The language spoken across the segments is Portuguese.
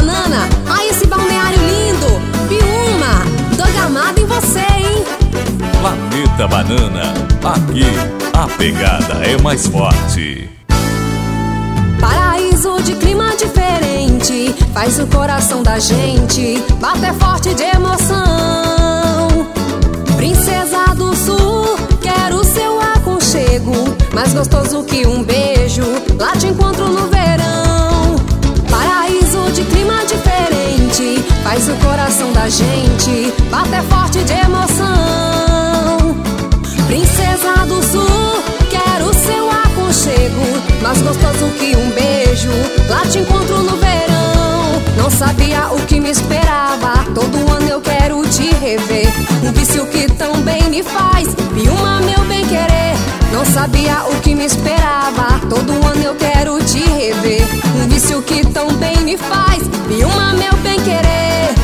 Banana. Ai, esse balneário lindo. Piúma, tô gamada em você, hein? Planeta Banana, aqui a pegada é mais forte. Paraíso de clima diferente, faz o coração da gente bater forte de emoção. Princesa do Sul, quero seu aconchego, mais gostoso que um beijo, lá te encontro no verão. Paraíso de clima diferente, faz o coração da gente bater forte de emoção. Princesa do Sul, quero seu aconchego, mais gostoso que um beijo, lá te encontro no verão. Não sabia o que me esperava, todo ano eu quero te rever. Um vício que tão bem me faz, Piúma, meu bem querer. Não sabia o que me esperava, todo ano eu quero te rever. Um vício que tão bem me faz, Piúma, meu bem querer.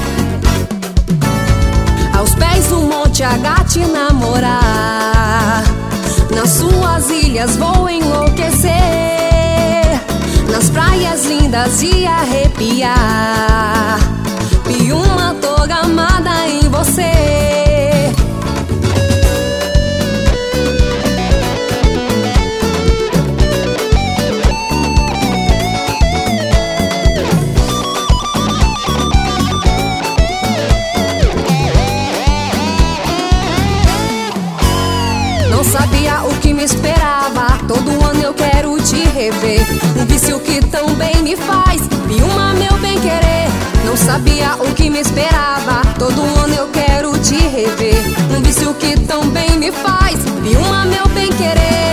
Aos pés do Monte H te namorar, nas suas ilhas vou enlouquecer, nas praias lindas de arrepiar. Piúma, tô gamada em você. Não sabia o que me esperava, todo ano eu quero te rever. Um vício que tão bem me faz, Piúma, meu bem querer. Não sabia o que me esperava, todo ano eu quero te rever. Um vício que tão bem me faz, Piúma, meu bem querer.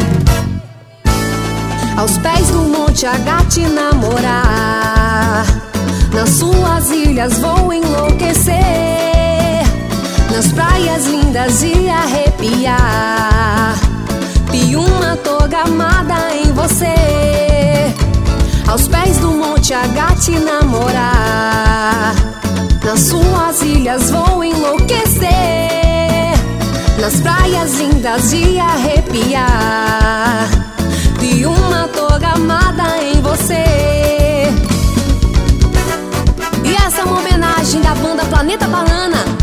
Aos pés do Monte H te namorar, nas suas ilhas vou enlouquecer, nas praias lindas de arrepiar. Piúma, tô gamada em você. Aos pés do Monte H te namorar, nas suas ilhas vou enlouquecer, nas praias lindas de arrepiar. Piúma, tô gamada em você. E essa é uma homenagem da banda Planeta Banana